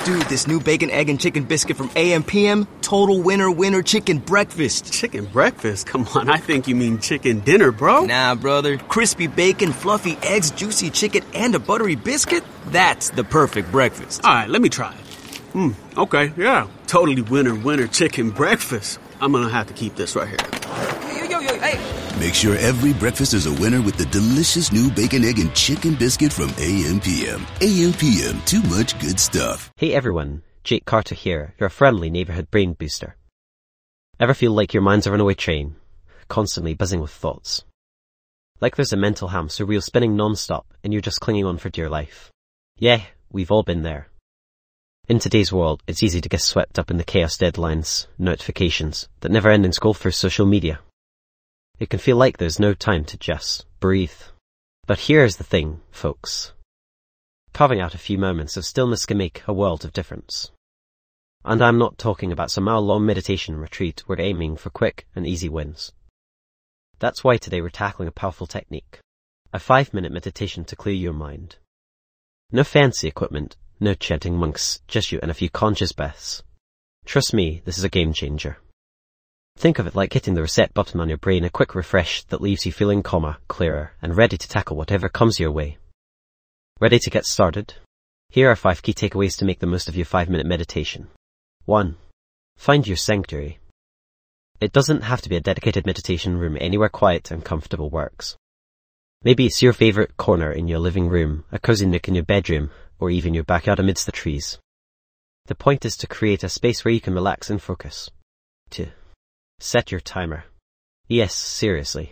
Dude, this new bacon, egg, and chicken biscuit from AM/PM, total winner chicken breakfast. Chicken breakfast? Come on, I think you mean chicken dinner, bro. Nah, brother. Crispy bacon, fluffy eggs, juicy chicken, and a buttery biscuit? That's the perfect breakfast. All right, let me try it. Okay, yeah. Totally winner chicken breakfast. I'm gonna have to keep this right here. Yo, hey. Make sure every breakfast is a winner with the delicious new bacon, egg, and chicken biscuit from AM/PM. AM/PM, too much good stuff. Hey everyone, Jake Carter here, your friendly neighborhood brain booster. Ever feel like your mind's a runaway train, constantly buzzing with thoughts? Like there's a mental hamster wheel spinning non-stop and you're just clinging on for dear life? Yeah, we've all been there. In today's world, it's easy to get swept up in the chaos deadlines, notifications, that never-ending scroll through social media. It can feel like there's no time to just breathe. But here's the thing, folks. Carving out a few moments of stillness can make a world of difference. And I'm not talking about some hour-long meditation retreat we're aiming for quick and easy wins. That's why today we're tackling a powerful technique. A 5-minute meditation to clear your mind. No fancy equipment, no chanting monks, just you and a few conscious breaths. Trust me, this is a game changer. Think of it like hitting the reset button on your brain, a quick refresh that leaves you feeling calmer, clearer, and ready to tackle whatever comes your way. Ready to get started? Here are 5 key takeaways to make the most of your 5-minute meditation. 1. Find your sanctuary. It doesn't have to be a dedicated meditation room. Anywhere quiet and comfortable works. Maybe it's your favorite corner in your living room, a cozy nook in your bedroom, or even your backyard amidst the trees. The point is to create a space where you can relax and focus. 2. Set your timer. Yes, seriously.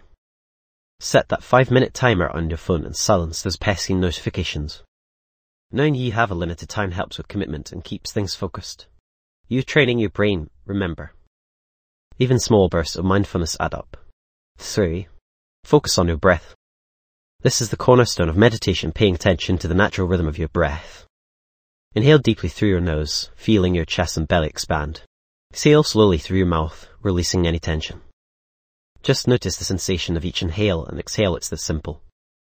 Set that 5-minute timer on your phone and silence those pesky notifications. Knowing you have a limited time helps with commitment and keeps things focused. You're training your brain, remember. Even small bursts of mindfulness add up. 3. Focus on your breath. This is the cornerstone of meditation, paying attention to the natural rhythm of your breath. Inhale deeply through your nose, feeling your chest and belly expand. Exhale slowly through your mouth, releasing any tension. Just notice the sensation of each inhale and exhale. It's this simple.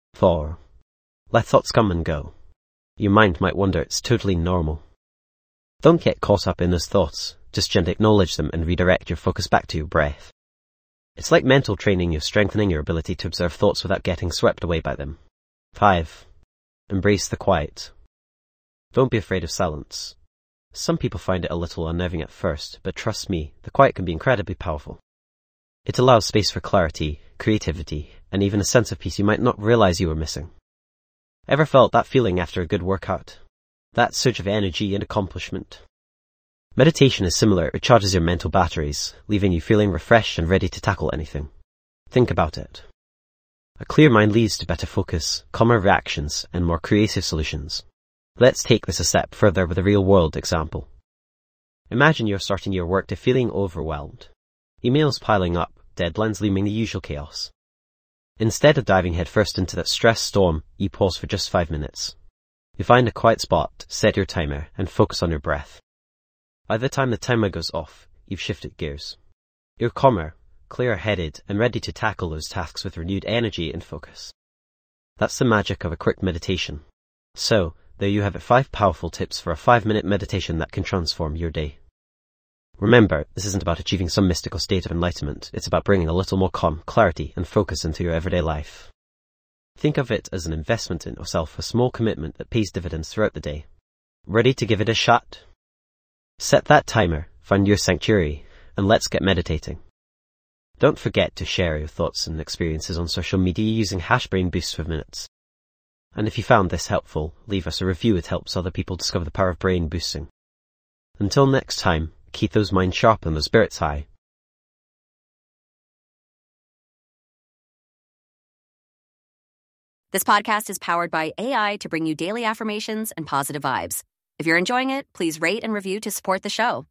4. Let thoughts come and go. Your mind might wonder, it's totally normal. Don't get caught up in those thoughts. Just gently acknowledge them and redirect your focus back to your breath. It's like mental training. You're strengthening your ability to observe thoughts without getting swept away by them. 5. Embrace the quiet. Don't be afraid of silence. Some people find it a little unnerving at first, but trust me, the quiet can be incredibly powerful. It allows space for clarity, creativity, and even a sense of peace you might not realize you were missing. Ever felt that feeling after a good workout? That surge of energy and accomplishment? Meditation is similar. It recharges your mental batteries, leaving you feeling refreshed and ready to tackle anything. Think about it. A clear mind leads to better focus, calmer reactions, and more creative solutions. Let's take this a step further with a real-world example. Imagine you're starting your workday feeling overwhelmed. Emails piling up, deadlines looming, the usual chaos. Instead of diving headfirst into that stress storm, you pause for just 5 minutes. You find a quiet spot, set your timer, and focus on your breath. By the time the timer goes off, you've shifted gears. You're calmer, clear-headed, and ready to tackle those tasks with renewed energy and focus. That's the magic of a quick meditation. So, there you have it, 5 powerful tips for a 5-minute meditation that can transform your day. Remember, this isn't about achieving some mystical state of enlightenment. It's about bringing a little more calm, clarity, and focus into your everyday life. Think of it as an investment in yourself, a small commitment that pays dividends throughout the day. Ready to give it a shot? Set that timer, find your sanctuary, and let's get meditating. Don't forget to share your thoughts and experiences on social media using #BrainBoost for minutes. And if you found this helpful, leave us a review. It helps other people discover the power of brain boosting. Until next time, keep those minds sharp and those spirits high. This podcast is powered by AI to bring you daily affirmations and positive vibes. If you're enjoying it, please rate and review to support the show.